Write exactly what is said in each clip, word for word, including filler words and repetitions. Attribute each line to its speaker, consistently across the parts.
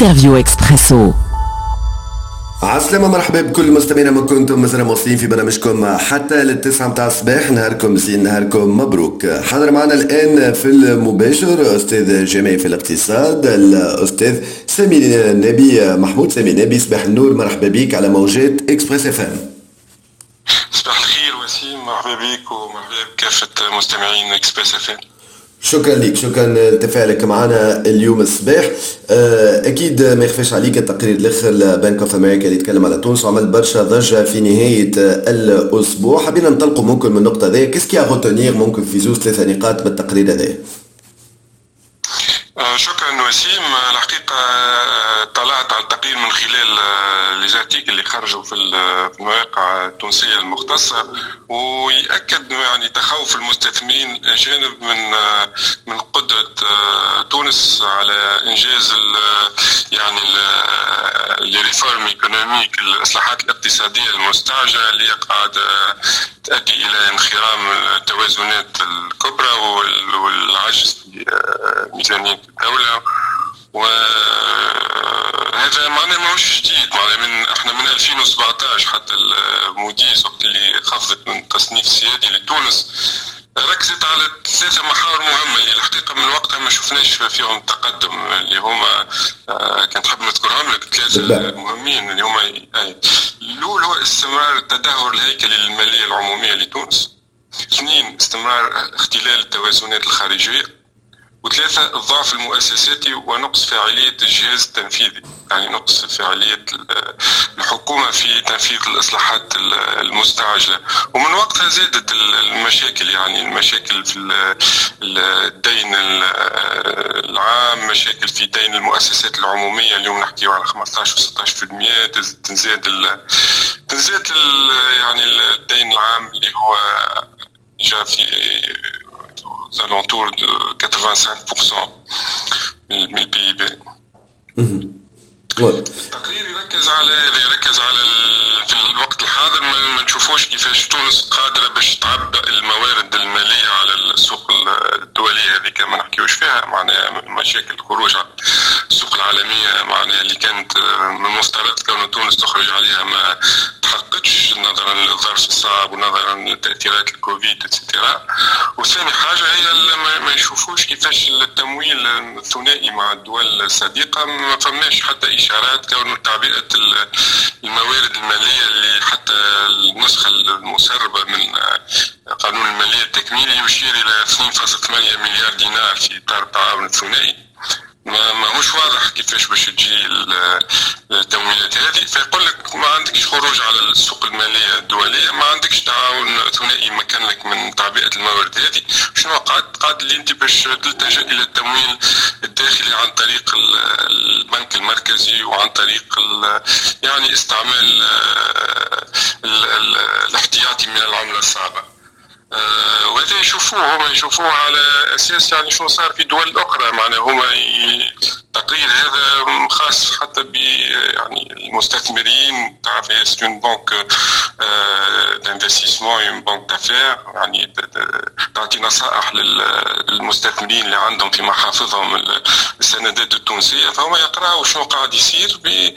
Speaker 1: انترفيو اكسبريسو.
Speaker 2: عسلامة، مرحبا بكل مستمعينا ما كنتم مازال موصلين في برنامجكم حتى للتسعة متاع الصباح. نهاركم زين، نهاركم مبروك. حاضر معنا الآن في المباشر أستاذ جامعي في الاقتصاد الأستاذ سامي نبي، محمود سامي نبي. صباح النور، مرحبا بك على موجات إكسبريس اف ام.
Speaker 3: صباح الخير وسيم، مرحبا بك ومرحبا بكافة مستمعين إكسبريس اف ام.
Speaker 2: شكرا لك، شكرا لتفاعلك معنا اليوم الصباح. اكيد ما يخفاش عليك التقرير الاخر لبنك اوف امريكا اللي يتكلم على تونس وعمل برشا ضجه في نهايه الاسبوع. حبينا ننطلقوا ممكن من النقطه هذه، كيسكي غوتونير ممكن في زوز ثلاثه نقاط من التقرير هذا؟
Speaker 3: شكرا وسيم. الحقيقة طلعت على التقرير من خلال ليزارتيكل اللي خرجوا في المواقع التونسية المختصة، ويأكد يعني تخوف المستثمرين الأجانب من من قدرة تونس على إنجاز يعني الريفورم ايكونوميك، الإصلاحات الاقتصادية المستعجلة اللي قاعدة تؤدي إلى انخرام التوازنات الكبرى والعجز في ميزانية الدولة. وهذا معناه ماهوش جديد، معناه من احنا من ألفين وسبعطاش حتى الموديس وقت اللي خفضت من التصنيف السيادي لتونس ركزت على ثلاثة محاور مهمة اللي الحقيقة من وقتها ما شفناش فيهم تقدم، اللي هما كنت حاب نذكرهم لك ثلاثة مهمين اللي هما: الأول هو استمرار التدهور الهيكلي للمالية العمومية لتونس، اثنين استمرار اختلال التوازنات الخارجية، وثلاثة الضعف المؤسساتي ونقص فاعلية الجهاز التنفيذي، يعني نقص فاعلية الحكومة في تنفيذ الإصلاحات المستعجلة. ومن وقتها زادت المشاكل، يعني المشاكل في الدين العام، مشاكل في دين المؤسسات العمومية، اليوم نحكي على خمسطاش وستطاش بالمئة. تنزاد تنزاد يعني الدين العام اللي هو جاء في alentours de quatre-vingt-cinq pour cent من البي اي بي. التقرير يركز على يركز على في الوقت الحاضر ما نشوفوش كيفاش تونس قادرة باش تعبأ الموارد المالية على السوق الدولية هذه، كما نحكيوش فيها معناها مشاكل الخروج على السوق العالمية معناها اللي كانت من المفترض كون تونس تخرج عليها ما تحققش نظرا للظرف الصعب ونظرا لتأثيرات الكوفيد اتسيتيرا. وثاني حاجة هي ما يشوفوش كيفاش التمويل الثنائي مع الدول الصديقة، ما فماش حتى إشارات كون تعبئة الموارد المالية اللي حتى النسخة المسربة من قانون المالية التكميلي يشير إلى اثنين فاصلة ثمانية مليار دينار في إطار التعاون الثنائي. ما ماهوش واضح كيفاش باش تجي التمويلات هذه، فيقول لك ما عندكش خروج على السوق الماليه الدوليه، ما عندكش تعاون ثنائي مكن لك من تعبئه الموارد هذه. شنو قاعد قاعد اللي انت باش تلتجئ الى التمويل الداخلي عن طريق البنك المركزي وعن طريق يعني استعمال الاحتياطي من العمله الصعبه. وهذا يشوفوه هم يشوفوه على أساس يعني شو صار في دول أخرى، معناه هما التقرير هذا خاص حتى ب يعني المستثمرين. تعرف هي سون بنك دانفستيسمون، بنك دافير، يعني تعطي نصائح للمستثمرين اللي عندهم في محافظهم السندات التونسية، فهم يقرأوا شنو قاعد يصير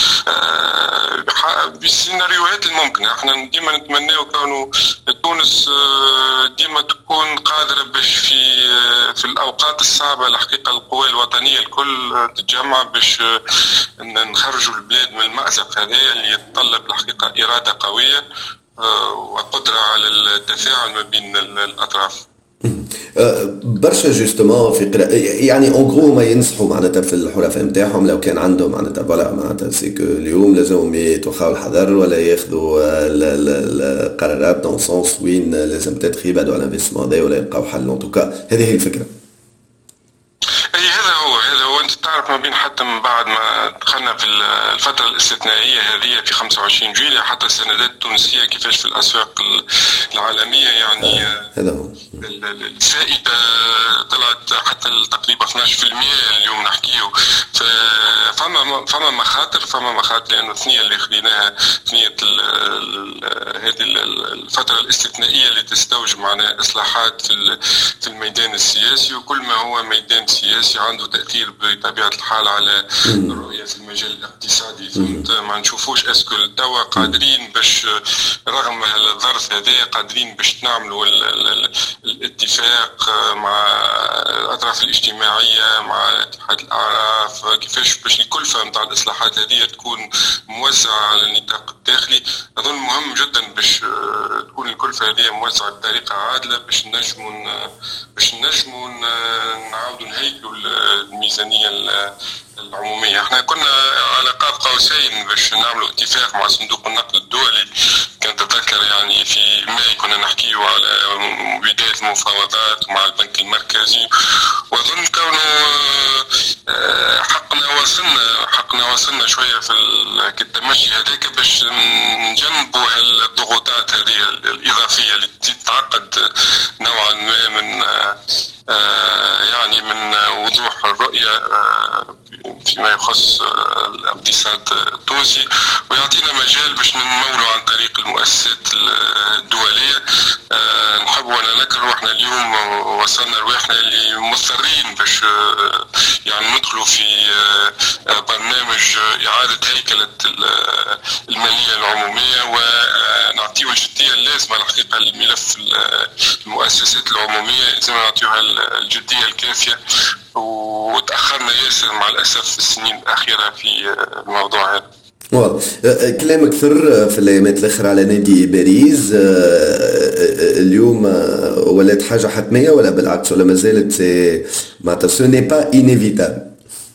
Speaker 3: بالسيناريوهات الممكنة. احنا ديما نتمناو كونه تونس ديما تكون قادرة باش في في الأوقات الصعبة الحقيقة القوى الوطنية الكل تتجمع باش نخرجوا البلاد من المأزق هذا اللي يتطلب الحقيقة إرادة قوية وقدرة على التفاعل ما بين الأطراف.
Speaker 2: برشا جوستومون في قراءة يعني اون غرو ما ينصحوا معناتها في الحرفاء نتاعهم لو كان عندهم معناتها فوالا معناتها سيكو اليوم لازم يتوخاو الحذر ولا ياخذوا القرارات دون سونس وين لازم تدخل يبعدوا على الانفستمون هذا ولا يلقاو حل. ان توكا هذه هي الفكره.
Speaker 3: اي هذا هو هذا هو انت تعرف ما بين حتى من بعد ما دخلنا في الفتره الاستثنائيه هذه في خمسة وعشرين جويلية حتى السندات التونسيه كيفاش في الاسواق العالميه يعني
Speaker 2: هذا هو
Speaker 3: الفائده طلعت حتى تقريبا اثناش بالمئة اليوم نحكيه. فما فما فما مخاطر فما مخاطر لانه الثنيه اللي خليناها ثنيه هذه الفتره الاستثنائيه اللي تستوجب معنا اصلاحات في في الميدان السياسي، وكل ما هو ميدان سياسي عنده تاثير بطبيعه الحال على الرؤيه في المجال الاقتصادي. فهمت؟ ما نشوفوش اسكو توا قادرين باش رغم الظرف هذا قادرين باش نعملوا الاتفاق مع الاطراف الاجتماعيه مع اتحاد الاعراف، كيفاش باش الكلفه نتاع الاصلاحات هذه تكون موزعه على النطاق الداخلي. اظن مهم جدا باش تكون الكلفه هذه موزعه بطريقه عادله باش نجموا باش نجموا نعاودوا نهيكلوا الميزانيه العموميه. احنا كنا على قاب قوسين باش نعملوا اتفاق مع صندوق النقد الدولي، كان تذكر يعني في ماي كنا نحكيوا على بدايه المفاوضات مع البنك المركزي، واظن كونه حقنا وصلنا حقنا وصلنا شويه في التمشي هذاك باش نجنبوا الضغوطات هذه الاضافيه اللي تتعقد نوعا ما من يعني من وضوح الرؤيه فيما يخص الاقتصاد التونسي، ويعطينا مجال باش نمولوا عن طريق المؤسسات الدوليه. نحب وانا نذكر احنا اليوم وصلنا رواحنا اللي مضطرين باش يعني ندخلوا في برنامج اعاده هيكله الماليه العموميه ونعطيه الجديه اللازمه الحقيقه للملف المؤسسات العموميه، لازم نعطيوها الجديه الكافيه، وتأخرنا ياسر مع الأسف في السنين الأخيرة في الموضوع هذا.
Speaker 2: واضح. كلام كثر في الأيامات الأخرى على نادي باريس، اليوم ولات حاجة حتمية ولا بالعكس ولا ما زالت معناتها سو ني با انيفيتابل؟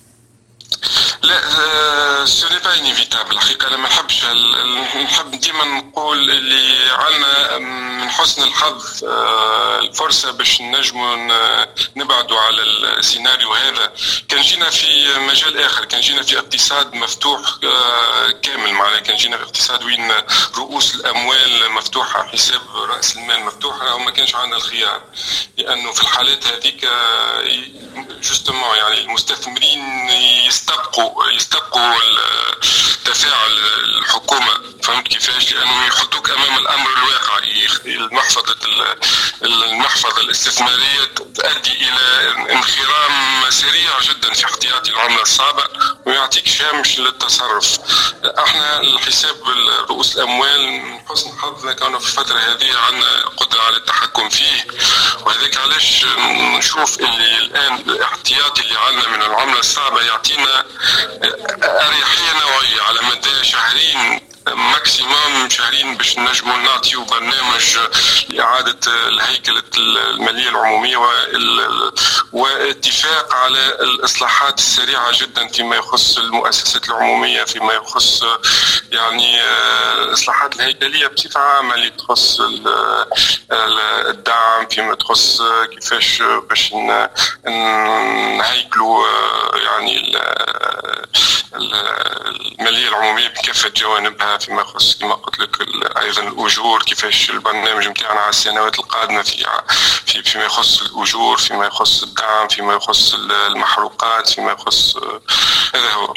Speaker 3: لا سو ني با انيفيتابل الحقيقة. أنا ما نحبش نحب ديما نقول اللي عنا من حسن الحظ الفرصة باش نجموا نبعدوا على السيناريو هذا. كان جينا في مجال آخر، كان جينا في اقتصاد مفتوح كامل معنا، كان جينا في اقتصاد وين رؤوس الأموال مفتوحة، حساب رأس المال مفتوحة، وما كانش عندنا الخيار، لأنه في الحالات هذيك جوستومون يعني المستثمرين يستبقوا يستبقوا تفاعل الحكومة. فهمت كيفاش؟ لأنه يحطوك أمام الأمر الواقعي. المحفظة المحفظة الاستثمارية تؤدي إلى انخرام سريع جدا في احتياطي العملة الصعبة ويعطيك شامش للتصرف. احنا الحساب رؤوس الأموال من حسن حظنا كانوا في الفترة هذه عندنا قدرة على التحكم فيه، وهذاك علاش نشوف اللي الآن الاحتياطي اللي عندنا من العملة الصعبة يعطينا أريحية نوعية على مدى شهرين ماكسيموم شهرين باش نجموا نعطيو برنامج لإعادة الهيكلة المالية العمومية واتفاق على الإصلاحات السريعة جدا فيما يخص المؤسسات العمومية، فيما يخص يعني الإصلاحات الهيكلية بصفة عامة اللي تخص الدعم، فيما تخص كيفاش باش نهيكلوا يعني المالية العمومية بكافة جوانبها، فيما يخص كما قلت لك أيضا الأجور، كيفاش البرنامج متاعنا على السنوات القادمة في في فيما يخص الأجور، فيما يخص الدعم، فيما يخص المحروقات، فيما يخص هذا هو.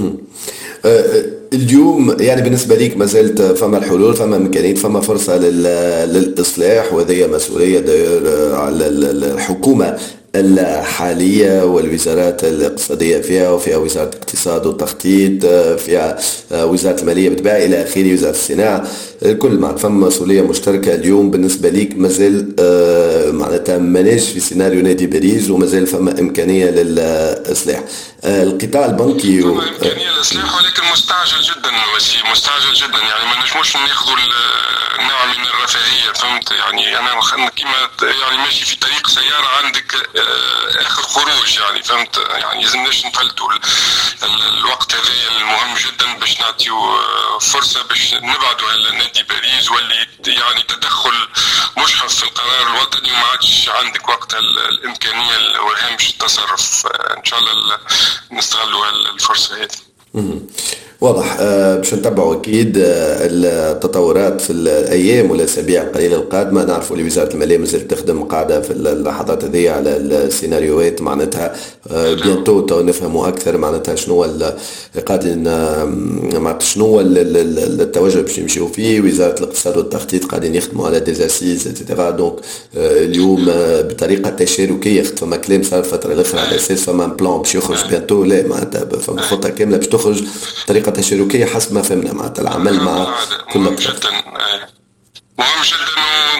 Speaker 2: اليوم يعني بالنسبة ليك ما زالت فما الحلول، فما إمكانيات، فما فرصة للإصلاح، وهذه مسؤولية على الحكومة الحالية والوزارات الاقتصادية فيها، وفيها وزارة الاقتصاد والتخطيط، فيها وزارة المالية بالطبع إلى آخره، وزارة الصناعة، الكل معناتها فما مسؤولية مشتركة. اليوم بالنسبة ليك مازال معناتها ماناش في سيناريو نادي باريس ومازال فما إمكانية للإصلاح. القطاع البنكي
Speaker 3: و... إمكانية للإصلاح ولكن مستعجل جدا، وسيم مستعجل جدا، يعني ما نجموش ناخذوا النوع من الرفاهية. فهمت يعني أنا كيما يعني ماشي في طريق سيارة عندك آخر خروج، يعني فهمت يعني لازمناش نفلتوا الوقت هذا المهم جدا باش نعطيو فرصة باش نبعدوا على نادي باريس واللي يعني تدخل مشحف في القرار الوطني وما عادش عندك وقت الإمكانية وهامش التصرف. إن شاء الله نستغلوا الفرصة هذه.
Speaker 2: واضح. آه، باش نتبعوا اكيد آه، التطورات في الايام والاسابيع القليله القادمه. نعرفوا اللي وزاره الماليه مازالت تخدم قاعده في اللحظات هذه على السيناريوهات معناتها. آه، بيانتو تو نفهموا اكثر معناتها شنو هو ال- قاعدين آه، معناتها شنو هو ال- ال- ال- التوجه باش يمشيوا فيه. وزاره الاقتصاد والتخطيط قاعدين يخدموا على ديزاسيز اتسيتيرا. دونك آه، اليوم آه، بطريقه تشاركيه. فما كلام صار الفتره الاخرى على اساس فما بلان باش يخرج بيانتو، لا معناتها فما خطه كامله باش تخرج بطريقه تشاركيه حسب ما فهمنا معناتها العمل مع كل
Speaker 3: مهم
Speaker 2: الاطراف.
Speaker 3: جدا. مهم جدا.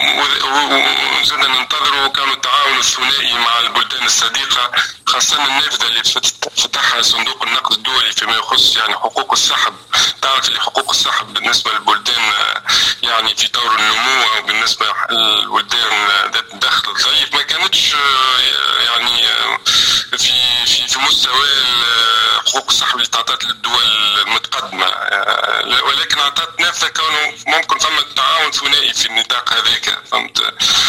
Speaker 3: وزدنا ننتظروا كانوا التعاون الثنائي مع البلدان الصديقة، خاصة النافذة اللي فتحها صندوق النقد الدولي فيما يخص يعني حقوق السحب. تعرف اللي حقوق السحب بالنسبة للبلدان يعني في طور النمو، أو بالنسبة للبلدان ذات الدخل الضعيف ما كانتش يعني في في في مستوى حقوق السحب اللي تعطت للدول المتقدمة، ولكن أعطت نافذة كونه ممكن فما تعاون ثنائي في النطاق هذاك. فهمت؟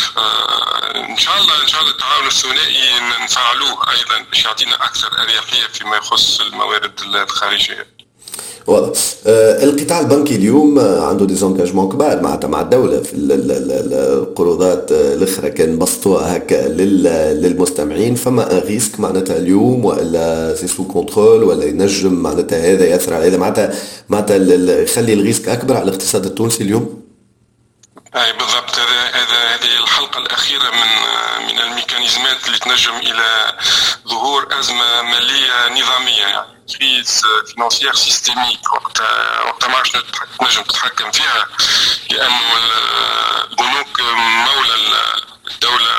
Speaker 3: آه ان شاء الله ان شاء الله التعاون الثنائي نفعلوه ايضا باش يعطينا اكثر اريحيه فيما يخص الموارد الخارجيه.
Speaker 2: واضح. آه القطاع البنكي اليوم آه، عنده ديزونكاجمون كبار معناتها مع الدوله في ال- ال- ال- القروضات آه، الاخرى كان بسطوها هكا لل- للمستمعين. فما ان ريسك معناتها اليوم، والا سي سو كونترول، ولا ينجم معناتها هذا ياثر على هذا معناتها معناتها ال- ال- يخلي الريسك اكبر على الاقتصاد التونسي اليوم.
Speaker 3: اي بالضبط. هذا هذا هذه الحلقه الاخيره من من الميكانيزمات اللي تنجم الى ظهور ازمه ماليه نظاميه، يعني كريز فينانسيير سيستيميك. وقت وقت ما عادش تنجم تتحكم فيها، لانه البنوك مولى الدوله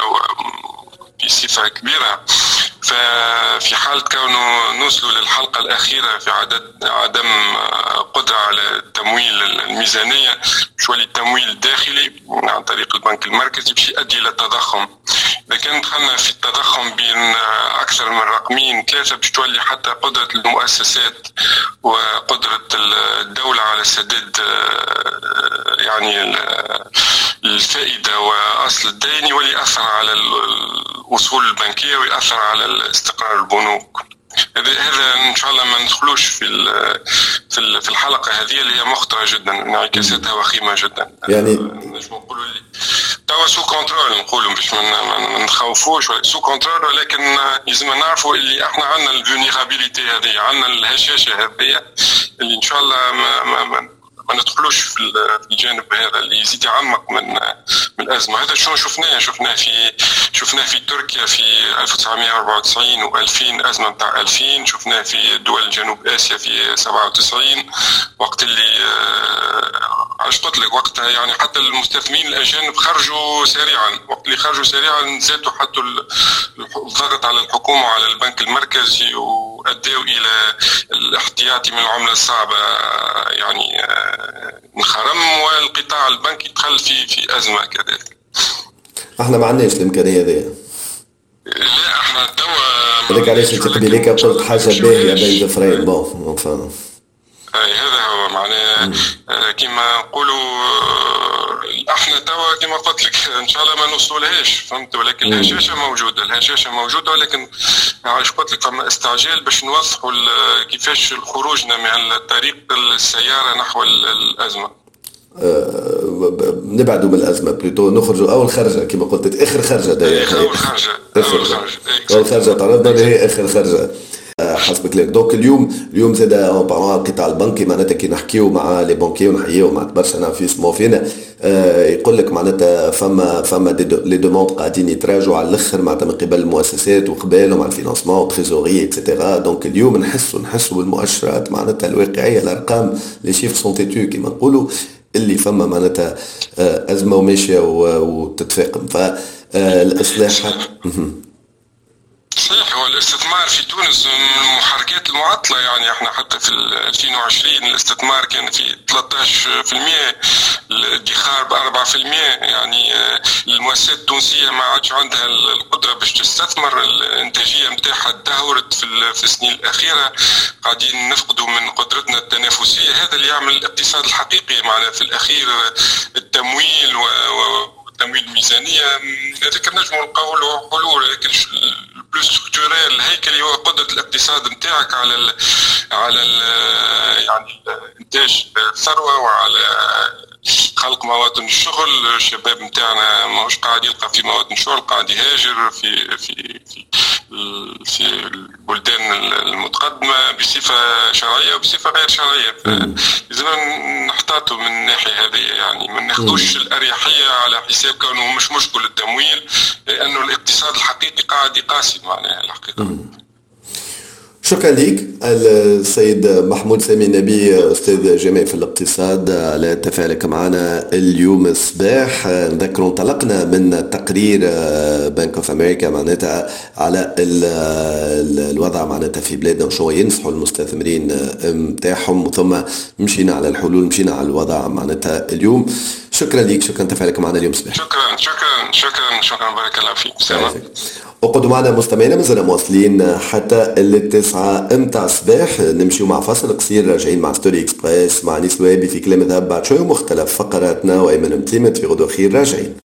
Speaker 3: بصفه كبيره. ففي حالة كونه نوصلوا للحلقة الأخيرة في عدد عدم قدرة على تمويل الميزانية، باش يولي التمويل الداخلي عن طريق البنك المركزي باش يؤدي إلى التضخم. إذا كان دخلنا في التضخم بين أكثر من رقمين ثلاثة، باش تولي حتى قدرة المؤسسات وقدرة الدولة على سداد يعني الفائدة وأصل الدين يولي يأثر على الأصول البنكية ويأثر على استقرار البنوك. هذا هذا ان شاء الله ما ندخلوش في في في الحلقه هذه اللي هي مخطره جدا، انعكاساتها وخيمه جدا.
Speaker 2: يعني
Speaker 3: نجم نقولوا لي توا سو كونترول، نقولوا باش ما نخوفوش سو كونترول، ولكن لازم نعرفوا اللي احنا عندنا الفولنيرابيليتي هذه، عندنا الهشاشه هذه اللي ان شاء الله ما, ما, ما ما ندخلوش في الجانب هذا اللي يزيد يعمق من من الازمه. هذا شنو شفناه شفناه في شفناه في تركيا في ألف وتسعمائة وأربعة وتسعين وألفين، ازمه نتاع ألفين. شفناه في دول جنوب اسيا في سبعة وتسعين، وقت اللي علاش قلت لك وقتها يعني حتى المستثمرين الاجانب خرجوا سريعا. وقت اللي خرجوا سريعا زادوا حطوا الضغط على الحكومه وعلى البنك المركزي، وادوا الى الاحتياطي من العمله الصعبه يعني انخرم، والقطاع البنكي دخل في في ازمه كذلك.
Speaker 2: احنا ما عندناش الامكانيه هذه.
Speaker 3: لا احنا توا
Speaker 2: هذاك علاش انت قبيليك قلت حاجه باهيه بين ظفرين. بون فاهم.
Speaker 3: اي هذا هو معناه كما نقولوا احنا توا كما قلت لك ان شاء الله ما نوصلهاش، فهمت؟ ولكن الهشاشه موجوده، الهشاشه موجوده، ولكن علاش قلت لك فما استعجال باش نوضحوا كيفاش خروجنا من طريق السياره نحو الازمه.
Speaker 2: أه نبعدوا من الازمه بلوتو، نخرجوا اول خرجه كما قلت، اخر خرجه دايما
Speaker 3: اول خرجه اول خرجه
Speaker 2: اول خرجه تعرضنا لهي اخر خرجه حسب كلامك. دونك اليوم اليوم زاد اون بارون القطاع البنكي معناتها كي نحكيو مع لي بانكي ونحيو مع برشا ناس يسمعوا فينا آه يقول لك معناتها فما فما لي دوموند قاعدين يتراجعوا على الاخر معناتها من قبل المؤسسات وقبالهم على الفينانسمون والتريزوري اكسيتيرا. دونك اليوم نحسوا نحسوا بالمؤشرات معناتها الواقعيه، الارقام لي شيفر سون تيتو كيما نقولوا، اللي فما معناتها آه ازمه وماشيه وتتفاقم. فالاصلاحات
Speaker 3: صحيح. هو الاستثمار في تونس من المحركات المعطله، يعني احنا حتى في ألفين وعشرين الاستثمار كان في ثلاثة عشر بالمئة، الادخار ب أربعة بالمئة. يعني المؤسسات التونسيه ما عادش عندها القدره باش تستثمر، الانتاجيه نتاعها تدهورت في في السنين الاخيره، قاعدين نفقدوا من قدرتنا التنافسيه. هذا اللي يعمل الاقتصاد الحقيقي معنا في الاخير التمويل و تمويل الميزانيه. هذا كان نجم نلقاو له حلول، لكن بلوس ستركتورال الهيكلي هو قدرة الاقتصاد نتاعك على ال على ال يعني انتاج الثروة وعلى خلق مواطن الشغل. الشباب نتاعنا ماهوش قاعد يلقى في مواطن الشغل، قاعد يهاجر في في في في البلدان المتقدمة بصفة شرعية وبصفة غير شرعية. فلازم نحتاطوا من الناحية هذه، يعني ما ناخذوش الأريحية على حساب كونه مش مشكل التمويل، لأنه الاقتصاد الحقيقي قاعد يقاسي معناها الحقيقة.
Speaker 2: شكرا لك السيد محمود سامي نبي، أستاذ جامعي في الاقتصاد، على تفاعلك معنا اليوم الصباح. نذكر انطلقنا من تقرير بنك اوف امريكا معناتها على الوضع معناتها في بلادنا وشو ينصحوا المستثمرين متاعهم، ثم مشينا على الحلول، مشينا على الوضع معناتها اليوم. شكرا لك، شكرا تفاعلك معنا اليوم الصباح.
Speaker 3: شكرا شكرا شكرا شكرا بارك الله فيك. سلام.
Speaker 2: وقدوا معنا مستمعينا، مازلنا مواصلين حتى التسعة امتى الصباح. نمشيو مع فصل قصير، راجعين مع ستوري اكسبريس مع نيس وابي في كلام ذهب بعد شوي، مختلف فقراتنا. وايمن متيمت في غدوة خير، راجعين.